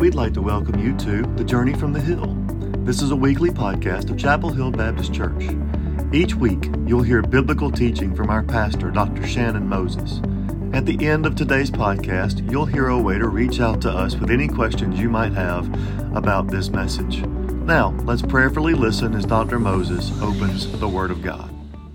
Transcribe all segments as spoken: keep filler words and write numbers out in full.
we'd like to welcome you to The Journey from the Hill. This is a weekly podcast of Chapel Hill Baptist Church. Each week, you'll hear biblical teaching from our pastor, Doctor Shannon Moses. At the end of today's podcast, you'll hear a way to reach out to us with any questions you might have about this message. Now, let's prayerfully listen as Doctor Moses opens the Word of God.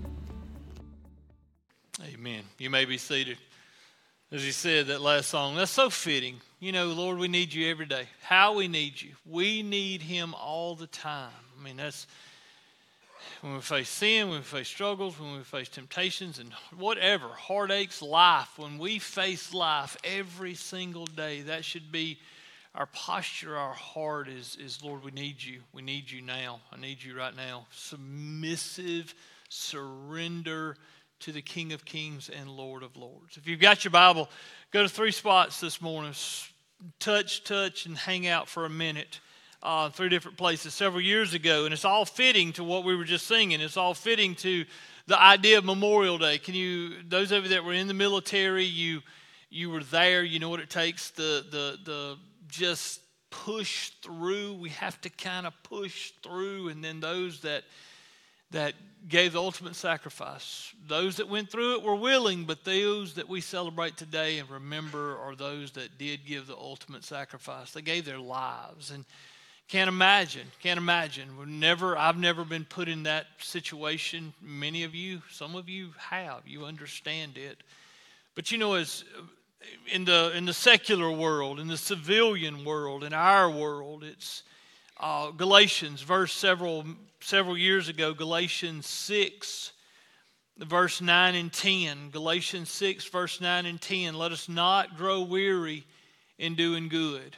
Amen. You may be seated. As he said, that last song, that's so fitting. You know, Lord, we need you every day. How we need you. We need him all the time. I mean, that's when we face sin, when we face struggles, when we face temptations and whatever, heartaches, life. When we face life every single day, that should be our posture, our heart is, is, Lord, we need you. We need you now. I need you right now. Submissive surrender to the King of Kings and Lord of Lords. If you've got your Bible, go to three spots this morning. Touch, touch, and hang out for a minute. Uh, three different places several years ago. And it's all fitting to what we were just singing. It's all fitting to the idea of Memorial Day. Can you, those of you that were in the military, you you were there, you know what it takes to the, the just push through. We have to kind of push through. And then those that that gave the ultimate sacrifice. Those that went through it were willing, but those that we celebrate today and remember are those that did give the ultimate sacrifice. They gave their lives. And can't imagine, can't imagine. We're never, I've never been put in that situation. Many of you, some of you have. You understand it. But you know, as in the in the secular world, in the civilian world, in our world, it's uh, Galatians, verse several several years ago, Galatians six, verse nine and ten. Galatians six, verse nine and ten. Let us not grow weary in doing good.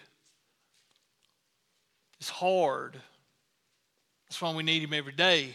It's hard. That's why we need him every day.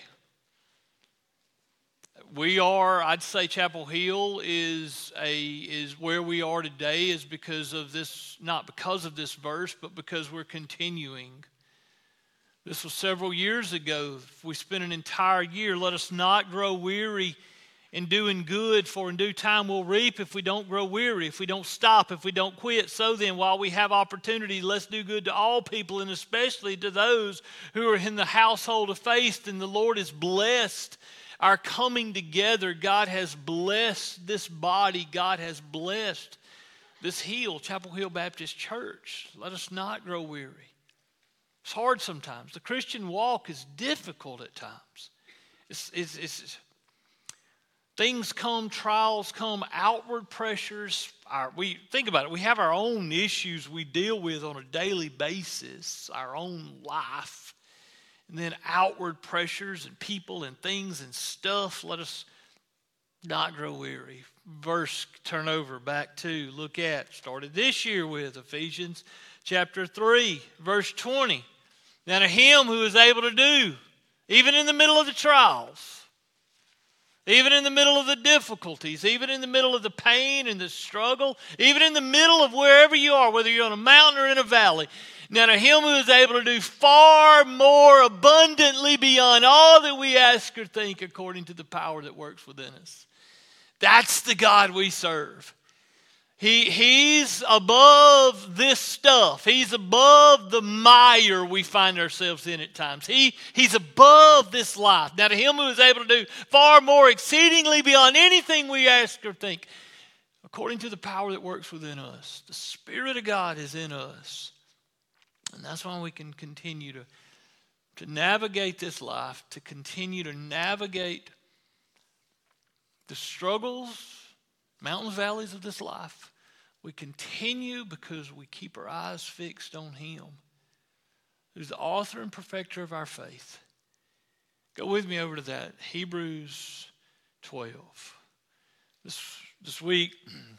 We are, I'd say Chapel Hill is a is where we are today is because of this, not because of this verse, but because we're continuing. This was several years ago. If we spent an entire year, let us not grow weary in doing good, for in due time we'll reap if we don't grow weary, if we don't stop, if we don't quit. So then, while we have opportunity, let's do good to all people, and especially to those who are in the household of faith. And the Lord has blessed our coming together. God has blessed this body. God has blessed this hill, Chapel Hill Baptist Church. Let us not grow weary. It's hard sometimes. The Christian walk is difficult at times. It's, it's, it's, things come, trials come, outward pressures. Our, we think about it. We have our own issues we deal with on a daily basis, our own life. And then outward pressures and people and things and stuff. Let us not grow weary. Verse, turn over back to, look at, started this year with Ephesians chapter three, verse twenty. Now to him who is able to do, even in the middle of the trials, even in the middle of the difficulties, even in the middle of the pain and the struggle, even in the middle of wherever you are, whether you're on a mountain or in a valley. Now to him who is able to do far more abundantly beyond all that we ask or think, according to the power that works within us. That's the God we serve. He, he's above this stuff. He's above the mire we find ourselves in at times. He, he's above this life. Now to him who is able to do far more exceedingly beyond anything we ask or think, according to the power that works within us. The Spirit of God is in us. And that's why we can continue to, to navigate this life, to continue to navigate the struggles, mountains, valleys of this life. We continue because we keep our eyes fixed on him, who's the author and perfecter of our faith. Go with me over to that, Hebrews twelve. This, this week,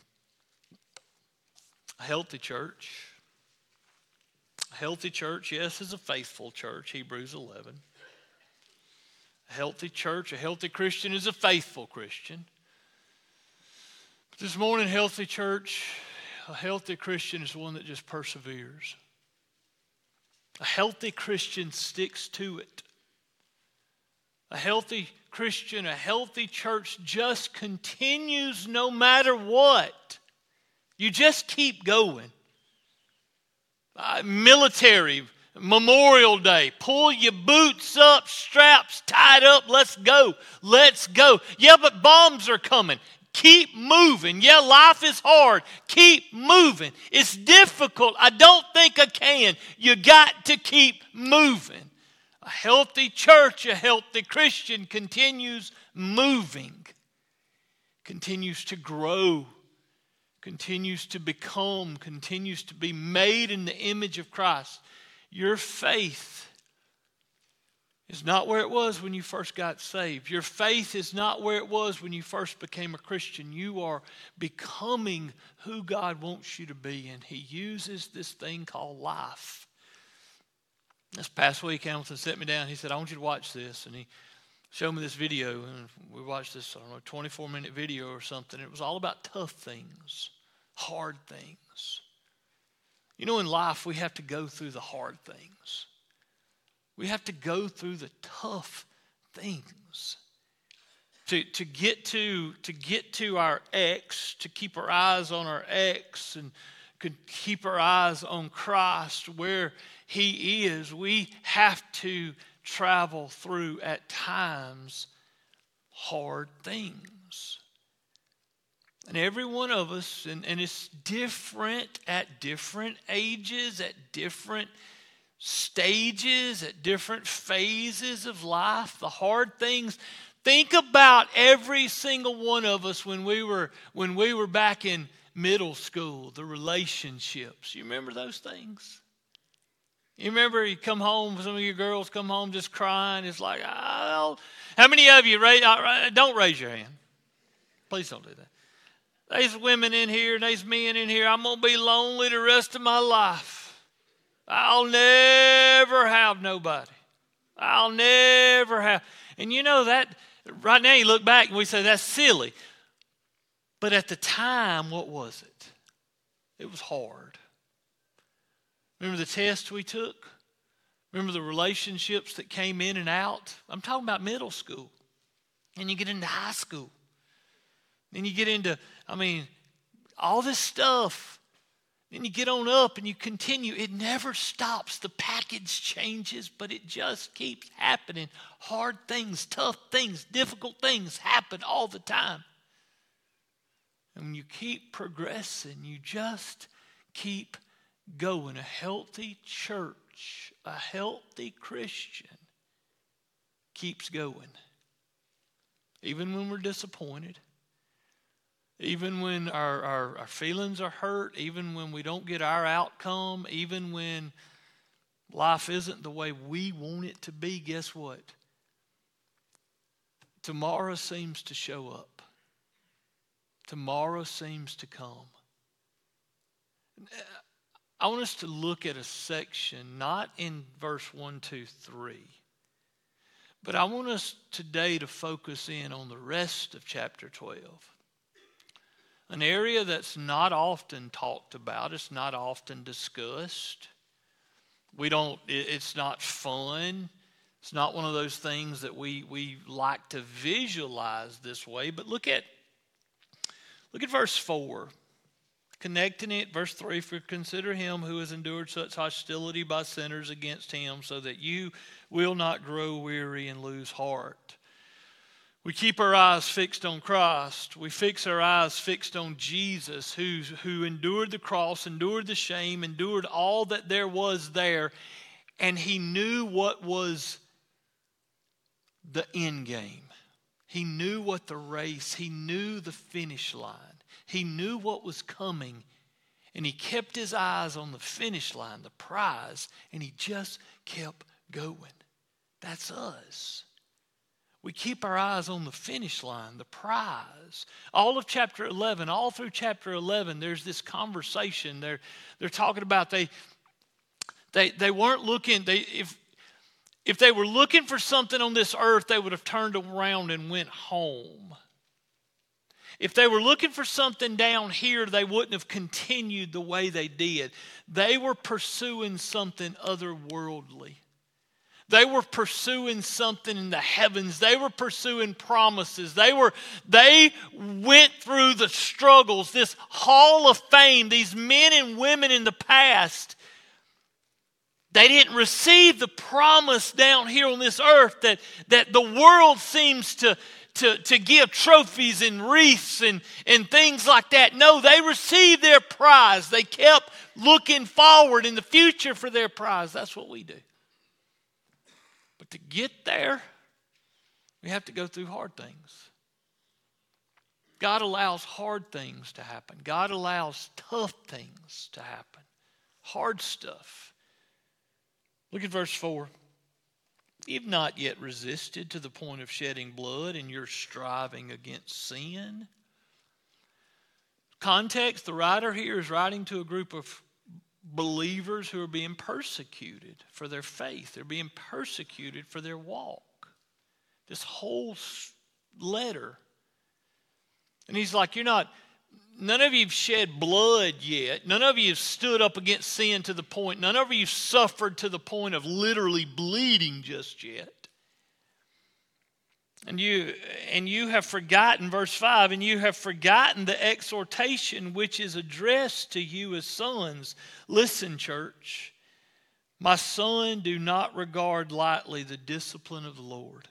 a healthy church. A healthy church, yes, is a faithful church, Hebrews eleven. A healthy church, a healthy Christian is a faithful Christian. But this morning, healthy church, a healthy Christian is one that just perseveres. A healthy Christian sticks to it. A healthy Christian, a healthy church just continues no matter what. You just keep going. Uh, military, Memorial Day. Pull your boots up, straps tied up. Let's go. Let's go. Yeah, but bombs are coming. Keep moving. Yeah, life is hard. Keep moving. It's difficult. I don't think I can. You got to keep moving. A healthy church, a healthy Christian continues moving, continues to grow, continues to become, continues to be made in the image of Christ. Your faith is not where it was when you first got saved. Your faith is not where it was when you first became a Christian. You are becoming who God wants you to be, and He uses this thing called life. This past week, Hamilton set me down. He said, I want you to watch this. And he showed me this video, and we watched this, I don't know, twenty-four minute video or something. It was all about tough things, hard things. You know, in life, we have to go through the hard things. We have to go through the tough things. To, to, get to, to get to our X, to keep our eyes on our X, and could keep our eyes on Christ, where He is, we have to travel through, at times, hard things. And every one of us, and, and it's different at different ages, at different stages, at different phases of life, the hard things. Think about every single one of us when we were when we were back in middle school, the relationships. You remember those things? You remember you come home, some of you girls come home just crying. It's like, oh, how many of you, raise, don't raise your hand. Please don't do that. There's women in here and there's men in here. I'm going to be lonely the rest of my life. I'll never have nobody. I'll never have. And you know that, right now you look back and we say that's silly. But at the time, what was it? It was hard. Remember the tests we took? Remember the relationships that came in and out? I'm talking about middle school. And you get into high school. Then you get into, I mean, all this stuff. Then you get on up and you continue. It never stops. The package changes, but it just keeps happening. Hard things, tough things, difficult things happen all the time. And when you keep progressing, you just keep going. A healthy church, a healthy Christian keeps going. Even when we're disappointed, even when our, our, our feelings are hurt, even when we don't get our outcome, even when life isn't the way we want it to be, guess what? Tomorrow seems to show up. Tomorrow seems to come. I want us to look at a section, not in verse one, two, three, but I want us today to focus in on the rest of chapter twelve. An area that's not often talked about, it's not often discussed. We don't, it's not fun. It's not one of those things that we, we like to visualize this way, but look at Look at verse four. Connecting it, verse three, for consider him who has endured such hostility by sinners against him, so that you will not grow weary and lose heart. We keep our eyes fixed on Christ. We fix our eyes fixed on Jesus, who, who endured the cross, endured the shame, endured all that there was there, and He knew what was the end game. He knew what the race, He knew the finish line. He knew what was coming, and He kept His eyes on the finish line, the prize, and He just kept going. That's us. We keep our eyes on the finish line, the prize. All of chapter eleven, all through chapter eleven, there's this conversation. They're, they're talking about they, they, they weren't looking, they, if, If they were looking for something on this earth, they would have turned around and went home. If they were looking for something down here, they wouldn't have continued the way they did. They were pursuing something otherworldly. They were pursuing something in the heavens. They were pursuing promises. They were, they went through the struggles, this hall of fame, these men and women in the past. They didn't receive the promise down here on this earth that, that the world seems to, to, to give trophies and wreaths and, and things like that. No, they received their prize. They kept looking forward in the future for their prize. That's what we do. But to get there, we have to go through hard things. God allows hard things to happen. God allows tough things to happen. Hard stuff. Look at verse four. You've not yet resisted to the point of shedding blood in your striving against sin. Context, the writer here is writing to a group of believers who are being persecuted for their faith. They're being persecuted for their walk. This whole letter. And he's like, you're not, none of you have shed blood yet. None of you have stood up against sin to the point, none of you have suffered to the point of literally bleeding just yet. And you, and you have forgotten, verse five, and you have forgotten the exhortation which is addressed to you as sons. Listen, church, my son, do not regard lightly the discipline of the Lord,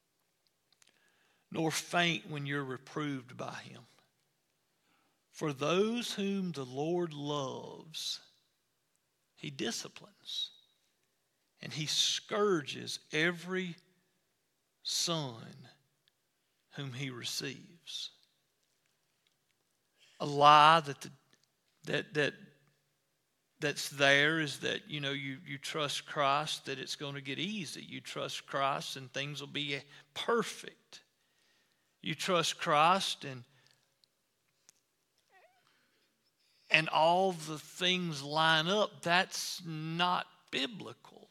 nor faint when you're reproved by him. For those whom the Lord loves, he disciplines, and he scourges every son whom he receives. A lie that the, that that that's there is that, you know, you, you trust Christ, that it's going to get easy. You trust Christ and things will be perfect. You trust Christ and and all the things line up. That's not biblical.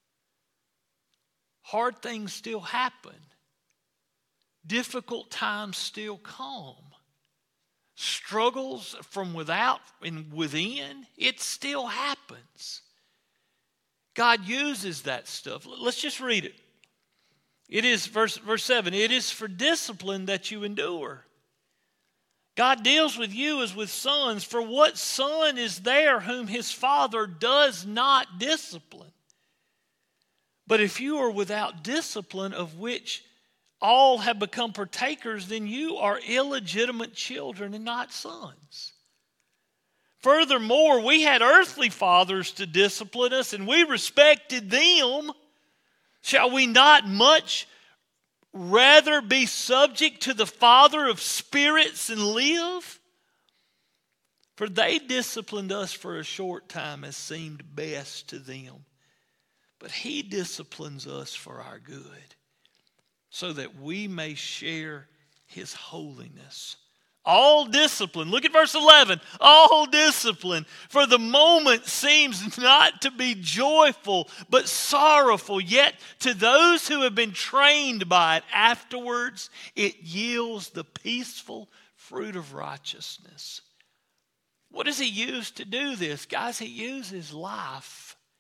Hard things still happen. Difficult times still come. Struggles from without and within, it still happens. God uses that stuff. Let's just read it. It is, verse, verse seven, it is for discipline that you endure. God deals with you as with sons. For what son is there whom his father does not discipline? But if you are without discipline, of which all have become partakers, then you are illegitimate children and not sons. Furthermore, we had earthly fathers to discipline us, and we respected them. Shall we not much rather be subject to the Father of spirits and live? For they disciplined us for a short time as seemed best to them. But he disciplines us for our good, so that we may share his holiness. All discipline, look at verse eleven, all discipline for the moment seems not to be joyful, but sorrowful. Yet to those who have been trained by it, afterwards it yields the peaceful fruit of righteousness. What does he use to do this? Guys, he uses life.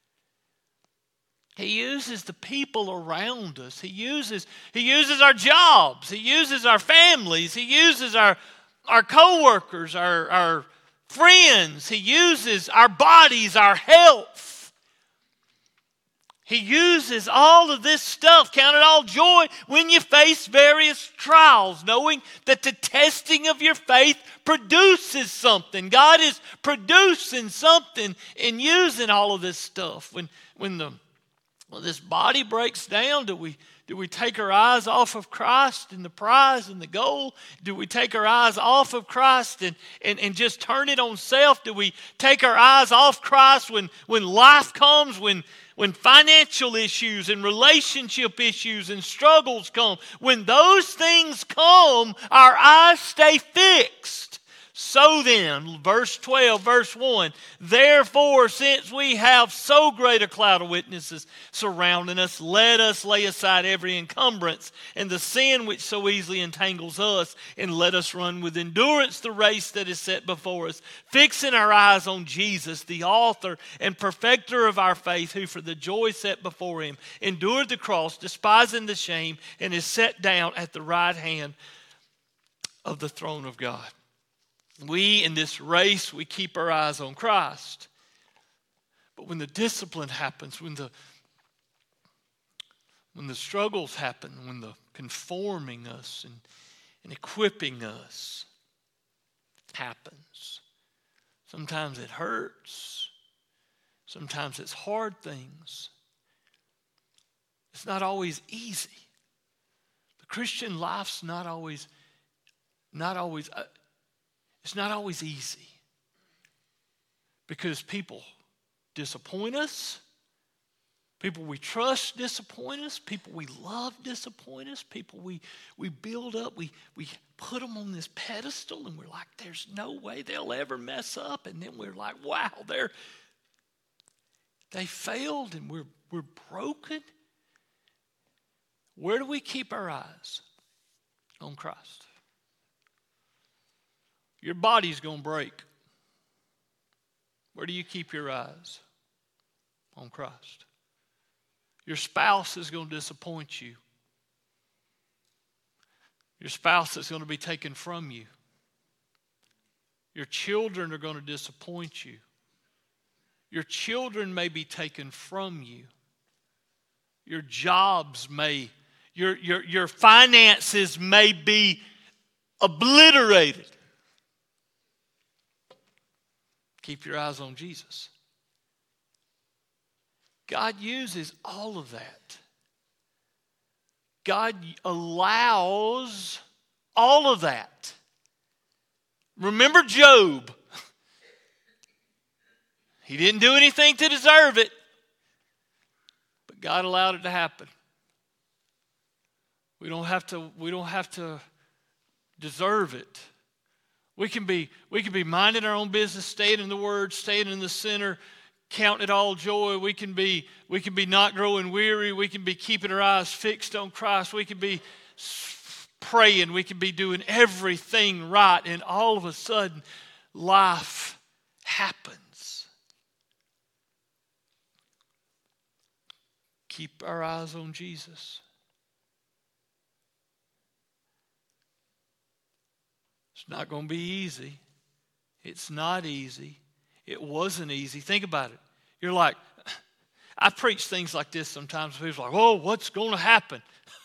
He uses the people around us. He uses, he uses our jobs. He uses our families. He uses our, our co-workers, our, our friends. He uses our bodies, our health. He uses all of this stuff. Count it all joy when you face various trials, knowing that the testing of your faith produces something. God is producing something and using all of this stuff. When, when the Well, this body breaks down, do we do we take our eyes off of Christ and the prize and the goal? Do we take our eyes off of Christ and, and, and just turn it on self? Do we take our eyes off Christ when, when life comes, when, when financial issues and relationship issues and struggles come? When those things come, our eyes stay fixed. So then, verse twelve, verse one, therefore, since we have so great a cloud of witnesses surrounding us, let us lay aside every encumbrance and the sin which so easily entangles us, and let us run with endurance the race that is set before us, fixing our eyes on Jesus, the author and perfecter of our faith, who for the joy set before him endured the cross, despising the shame, and is set down at the right hand of the throne of God. We, in this race, we keep our eyes on Christ. But when the discipline happens, when the when the struggles happen, when the conforming us and, and equipping us happens, sometimes it hurts. Sometimes it's hard things. It's not always easy. The Christian life's not always, not always, uh, it's not always easy. Because people disappoint us. People we trust disappoint us. People we love disappoint us. People we, we build up, we, we put them on this pedestal and we're like, there's no way they'll ever mess up. And then we're like, wow, they're, they failed and we're, we're broken. Where do we keep our eyes? On Christ. Your body's going to break. Where do you keep your eyes? On Christ. Your spouse is going to disappoint you. Your spouse is going to be taken from you. Your children are going to disappoint you. Your children may be taken from you. Your jobs may, your, your, your finances may be obliterated. Keep your eyes on Jesus. God uses all of that. God allows all of that. Remember Job. He didn't do anything to deserve it, but God allowed it to happen. We don't have to, we don't have to deserve it. We can be, we can be minding our own business, staying in the Word, staying in the center, counting it all joy. We can be, we can be not growing weary. We can be keeping our eyes fixed on Christ. We can be praying. We can be doing everything right. And all of a sudden, life happens. Keep our eyes on Jesus. It's not going to be easy. It's not easy. It wasn't easy. Think about it. You're like, I preach things like this sometimes. People are like, oh, what's going to happen?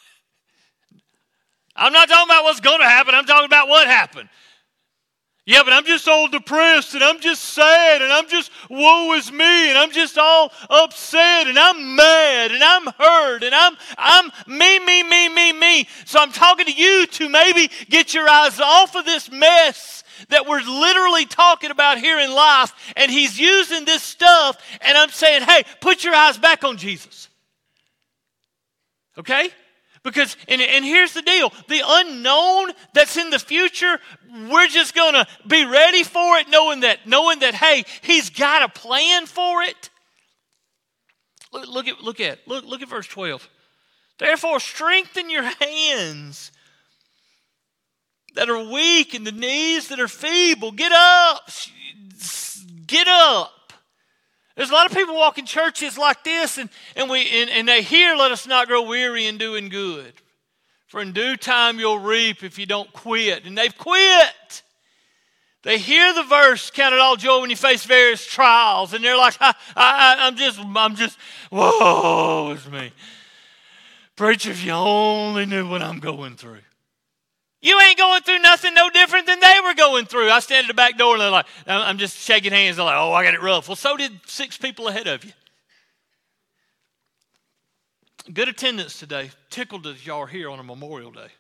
I'm not talking about what's going to happen. I'm talking about what happened. Yeah, but I'm just all depressed and I'm just sad and I'm just woe is me and I'm just all upset and I'm mad and I'm hurt and I'm I'm me, me, me, me, me. So I'm talking to you to maybe get your eyes off of this mess that we're literally talking about here in life, and he's using this stuff, and I'm saying, hey, put your eyes back on Jesus. Okay? Because, and, and here's the deal, the unknown that's in the future, we're just going to be ready for it, knowing that, knowing that, hey, he's got a plan for it. Look, look at, look at, look, look at verse twelve. Therefore, strengthen your hands that are weak and the knees that are feeble. Get up. Get up. There's a lot of people walking churches like this, and, and we and, and they hear, let us not grow weary in doing good. For in due time you'll reap if you don't quit. And they've quit. They hear the verse, count it all joy when you face various trials. And they're like, I, I, I'm just, I'm just, whoa, it's me. Preacher, if you only knew what I'm going through. You ain't going through nothing no different than they were going through. I stand at the back door and they're like, I'm just shaking hands. They're like, oh, I got it rough. Well, so did six people ahead of you. Good attendance today. Tickled that y'all are here on a Memorial Day.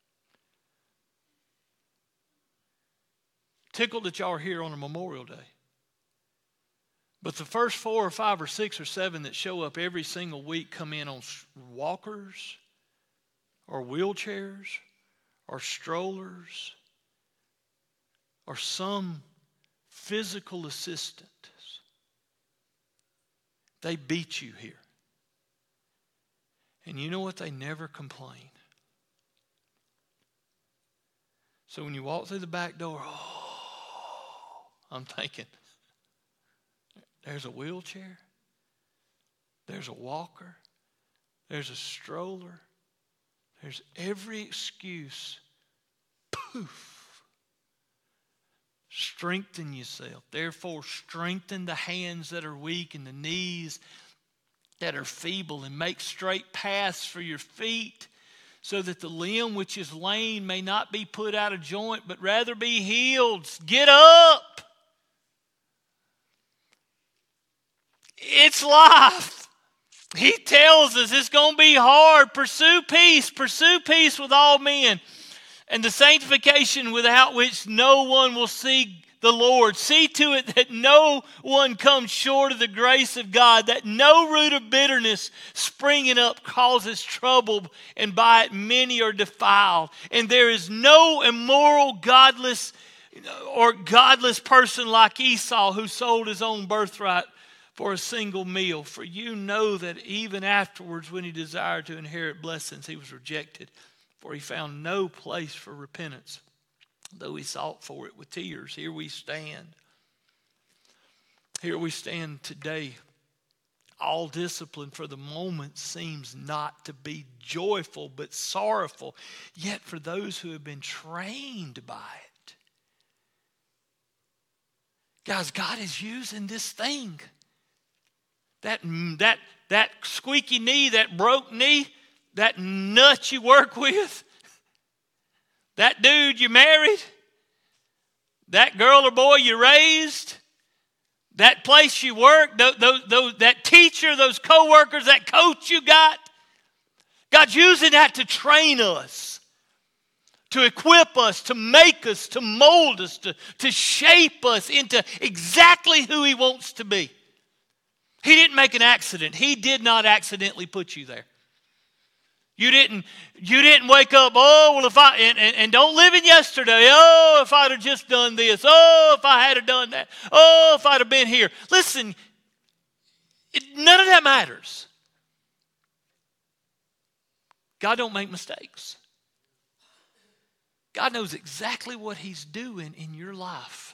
Tickled that y'all are here on a Memorial Day. But the first four or five or six or seven that show up every single week come in on walkers or wheelchairs or strollers, or some physical assistance. They beat you here. And you know what? They never complain. So when you walk through the back door, oh, I'm thinking, there's a wheelchair, there's a walker, there's a stroller, there's every excuse, poof, Strengthen yourself. Therefore, strengthen the hands that are weak and the knees that are feeble, and make straight paths for your feet, so that the limb which is lame may not be put out of joint, but rather be healed. Get up. It's life. He tells us it's going to be hard. Pursue peace. Pursue peace with all men, and the sanctification without which no one will see the Lord. See to it that no one comes short of the grace of God, that no root of bitterness springing up causes trouble, and by it many are defiled. And there is no immoral, godless, or godless person like Esau, who sold his own birthright for a single meal. For you know that even afterwards, when he desired to inherit blessings, he was rejected, for he found no place for repentance, though he sought for it with tears. Here we stand. Here we stand today. All discipline for the moment seems not to be joyful, but sorrowful. Yet for those who have been trained by it, guys, God is using this thing. That, that, that squeaky knee, that broke knee, that nut you work with, that dude you married, that girl or boy you raised, that place you work, those, those, that teacher, those co-workers, that coach you got. God's using that to train us, to equip us, to make us, to mold us, to, to shape us into exactly who He wants to be. He didn't make an accident. He did not accidentally put you there. You didn't, you didn't wake up, oh, well, if I, and, and, and don't live in yesterday. Oh, if I'd have just done this. Oh, if I had have done that. Oh, if I'd have been here. Listen, it, none of that matters. God don't make mistakes. God knows exactly what He's doing in your life.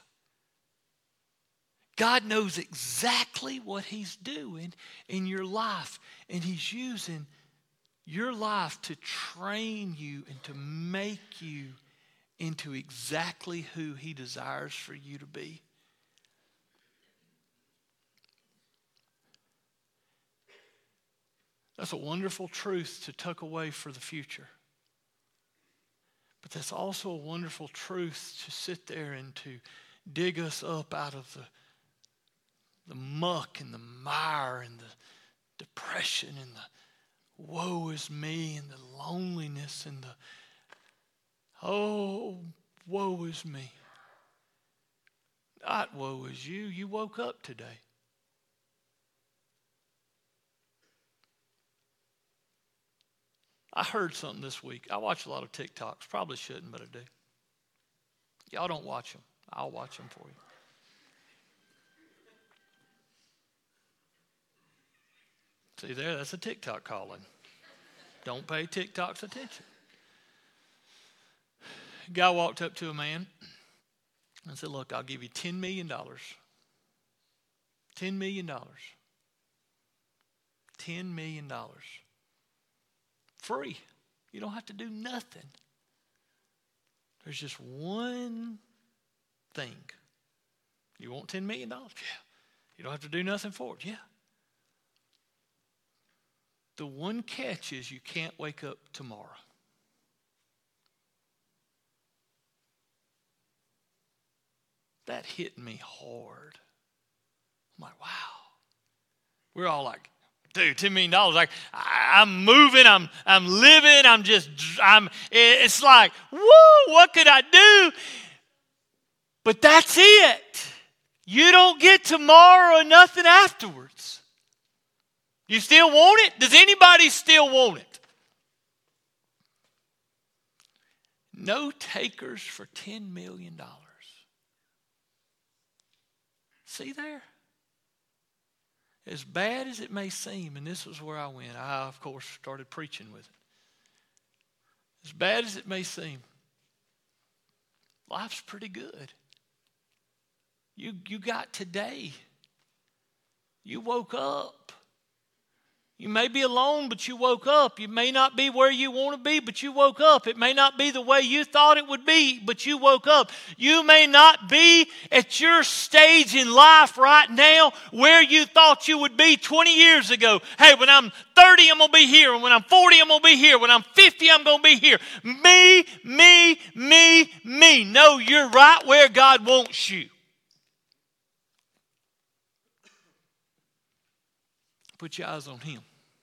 God knows exactly what He's doing in your life. And He's using your life to train you and to make you into exactly who He desires for you to be. That's a wonderful truth to tuck away for the future. But that's also a wonderful truth to sit there and to dig us up out of the, the muck and the mire and the depression and the woe is me and the loneliness and the, oh, woe is me. Not woe is you. You woke up today. I heard something this week. I watch a lot of TikToks. Probably shouldn't, but I do. Y'all don't watch them. I'll watch them for you. See there, that's a TikTok calling. Don't pay TikTok's attention. A guy walked up to a man and said, look, I'll give you ten million dollars. ten million dollars. ten million dollars. Free. You don't have to do nothing. There's just one thing. You want ten million dollars? Yeah. You don't have to do nothing for it? Yeah. The one catch is you can't wake up tomorrow. That hit me hard. I'm like, wow. We're all like, dude, ten million dollars. Like, I, I'm moving, I'm I'm living, I'm just, I'm, it's like, woo, what could I do? But that's it. You don't get tomorrow or nothing afterwards. You still want it? Does anybody still want it? No takers for ten million dollars. See there? As bad as it may seem, and this was where I went. I, of course, started preaching with it. As bad as it may seem, life's pretty good. You, you got today. You woke up. You may be alone, but you woke up. You may not be where you want to be, but you woke up. It may not be the way you thought it would be, but you woke up. You may not be at your stage in life right now where you thought you would be twenty years ago. Hey, when I'm thirty, I'm going to be here. And when I'm forty, I'm going to be here. When I'm fifty, I'm going to be here. Me, me, me, me. No, you're right where God wants you. Put your eyes on Him.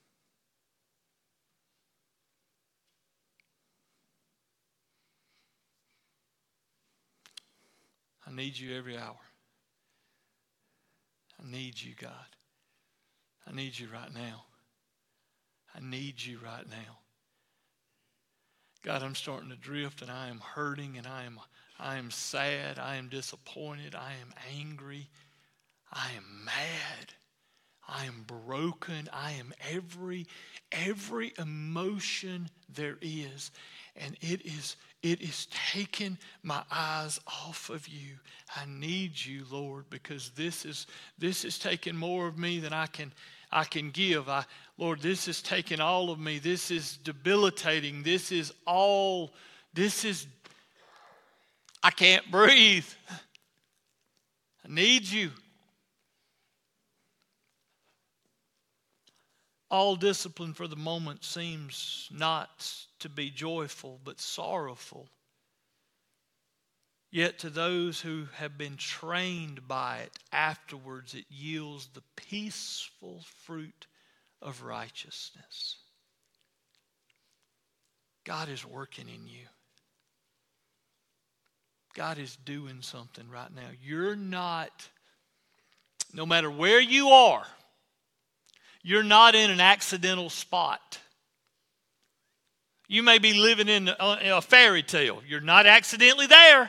I need you every hour. I need you, God. I need you right now. I need you right now. God, I'm starting to drift, and I am hurting, and I am, I am sad. I am disappointed. I am angry. I am mad. I am broken. I am every, every emotion there is. And it is, it is taking my eyes off of you. I need you, Lord, because this is, this is taking more of me than I can, I can give. I, Lord, this is taking all of me. This is debilitating. This is all, this is, I can't breathe. I need you. All discipline for the moment seems not to be joyful, but sorrowful. Yet to those who have been trained by it, afterwards it yields the peaceful fruit of righteousness. God is working in you. God is doing something right now. You're not, no matter where you are, you're not in an accidental spot. You may be living in a, in a fairy tale. You're not accidentally there.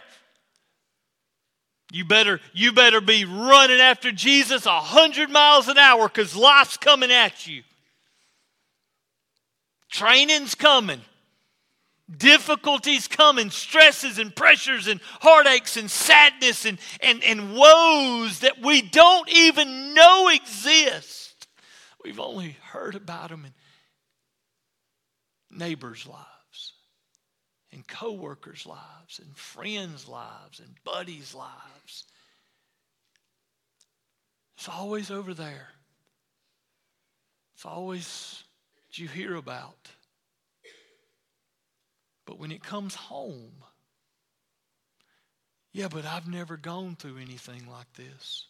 You better, you better be running after Jesus a hundred miles an hour because life's coming at you. Training's coming. Difficulties coming. Stresses and pressures and heartaches and sadness and, and, and woes that we don't even know exist. We've only heard about them in neighbors' lives, and co-workers' lives, and friends' lives, and buddies' lives. It's always over there. It's always what you hear about. But when it comes home, yeah, but I've never gone through anything like this.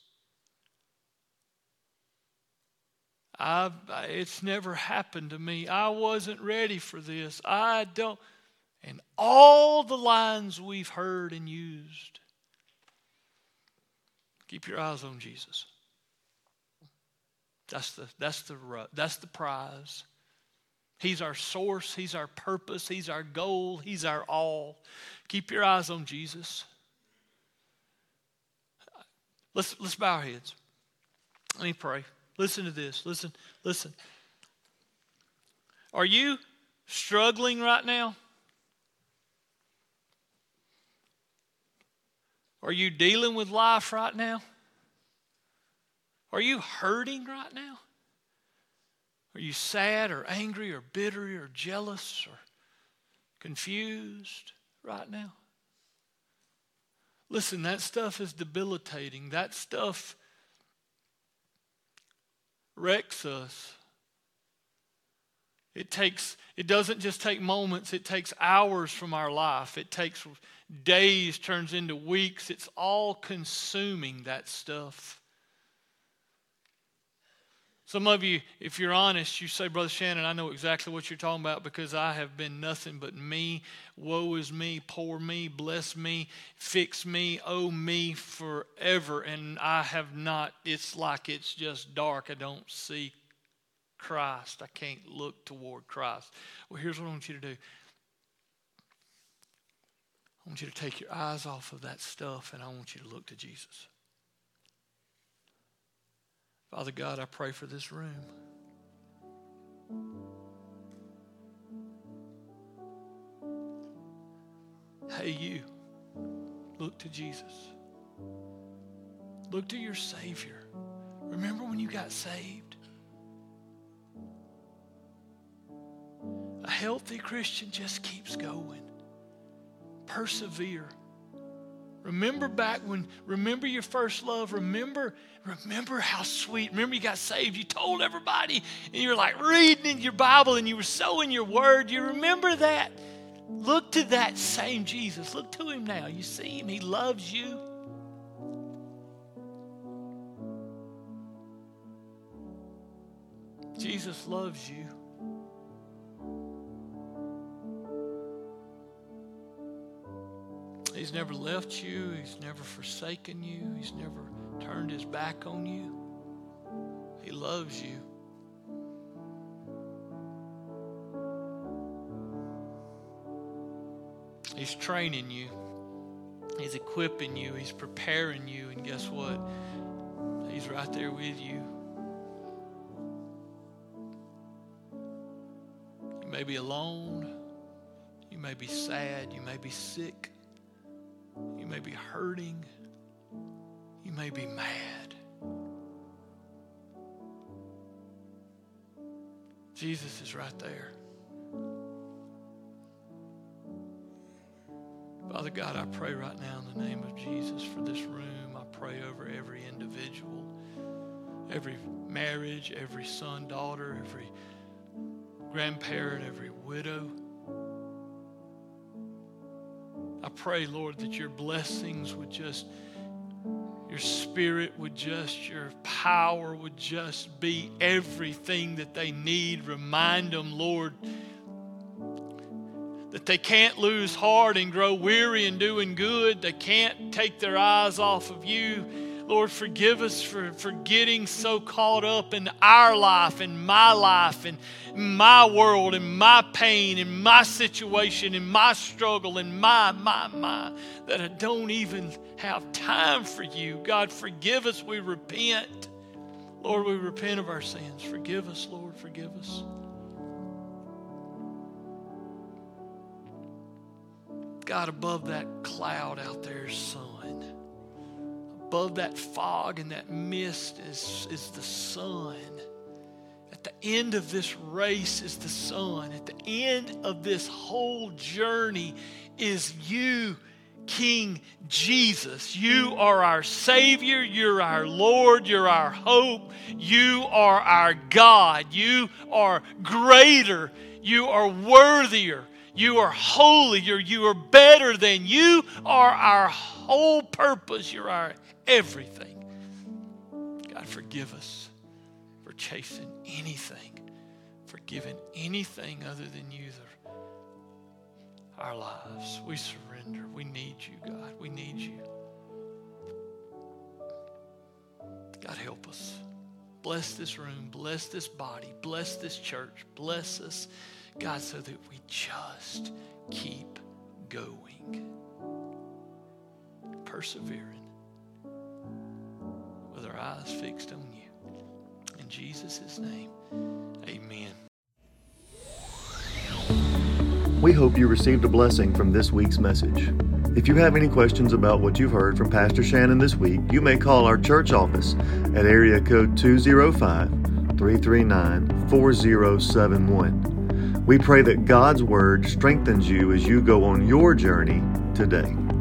I've, it's never happened to me. I wasn't ready for this. I don't. And all the lines we've heard and used. Keep your eyes on Jesus. That's the, that's the, that's the prize. He's our source. He's our purpose. He's our goal. He's our all. Keep your eyes on Jesus. Let's, let's bow our heads. Let me pray. Listen to this. Listen, listen. Are you struggling right now? Are you dealing with life right now? Are you hurting right now? Are you sad or angry or bitter or jealous or confused right now? Listen, that stuff is debilitating. That stuff wrecks us. It takes, it doesn't just take moments, it takes hours from our life. It takes days, turns into weeks. It's all consuming, that stuff. Some of you, if you're honest, you say, Brother Shannon, I know exactly what you're talking about because I have been nothing but me. Woe is me, poor me, bless me, fix me, oh me forever. And I have not, it's like it's just dark. I don't see Christ. I can't look toward Christ. Well, here's what I want you to do. I want you to take your eyes off of that stuff and I want you to look to Jesus. Father God, I pray for this room. Hey, you, look to Jesus. Look to your Savior. Remember when you got saved? healthy Christian just keeps going. Persevere. Remember back when, remember your first love. Remember, remember how sweet. Remember you got saved. You told everybody and you were like reading in your Bible and you were so in your word. You remember that? Look to that same Jesus. Look to him now. You see him. He loves you. Jesus loves you. He's never left you. He's never forsaken you. He's never turned his back on you. He loves you. He's training you. He's equipping you. He's preparing you. And guess what? He's right there with you. You may be alone. You may be sad. You may be sick. You may be hurting. You may be mad. Jesus is right there. Father God, I pray right now in the name of Jesus for this room. I pray over every individual, every marriage, every son, daughter, every grandparent, every widow. I pray, Lord, that your blessings would just, your spirit would just, your power would just be everything that they need. Remind them, Lord, that they can't lose heart and grow weary in doing good. They can't take their eyes off of you. Lord, forgive us for, for getting so caught up in our life, in my life, in my world, in my pain, in my situation, in my struggle, in my, my, my, that I don't even have time for you. God, forgive us. We repent. Lord, we repent of our sins. Forgive us, Lord. Forgive us. God, above that cloud out there is sun. Above that fog and that mist is, is the sun. At the end of this race is the sun. At the end of this whole journey is you, King Jesus. You are our Savior. You're our Lord. You're our hope. You are our God. You are greater. You are worthier. You are holier. You are better than. You are our whole purpose. You're our everything. God, forgive us for chasing anything, for giving anything other than you our lives. We surrender. We need you, God. We need you. God, help us. Bless this room. Bless this body. Bless this church. Bless us, God, so that we just keep going, persevering, with our eyes fixed on you. In Jesus' name, amen. We hope you received a blessing from this week's message. If you have any questions about what you've heard from Pastor Shannon this week, you may call our church office at area code two oh five, three three nine, four oh seven one. We pray that God's Word strengthens you as you go on your journey today.